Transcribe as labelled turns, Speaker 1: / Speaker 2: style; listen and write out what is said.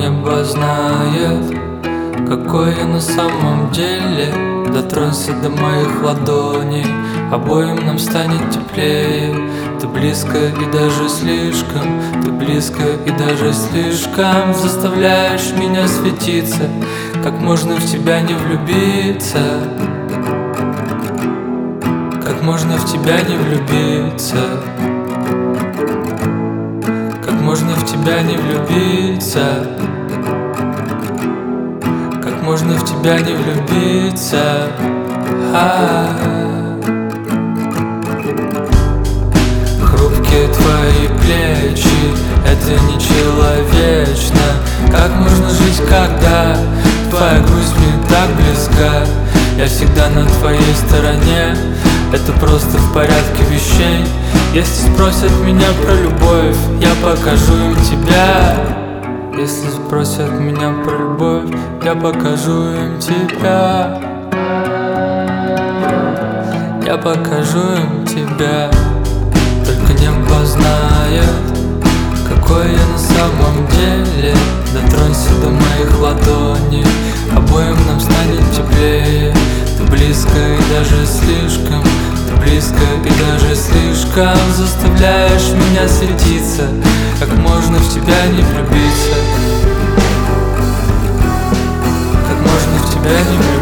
Speaker 1: небо знает, какой я на самом деле. Дотронься до моих ладоней, обоим нам станет теплее. Ты близко и даже слишком, ты близко и даже слишком. Заставляешь меня светиться, как можно в тебя не влюбиться? Как можно в тебя не влюбиться? Как можно в тебя не влюбиться? Как можно в тебя не влюбиться? Хрупкие твои плечи, это нечеловечно. Как можно жить, когда твоя грусть мне так близка? Я всегда на твоей стороне, это просто в порядке вещей. Если спросят меня про любовь, я покажу им тебя. Если спросят меня про любовь, я покажу им тебя. Я покажу им тебя. Только небо знает, какой я на самом деле. Дотронься до моих ладоней, обоим нам станет теплее. Ты близко и даже слишком, ты близко и даже слишком. Заставляешь меня светиться, как можно в тебя не влюбиться? Как можно в тебя не влюбиться?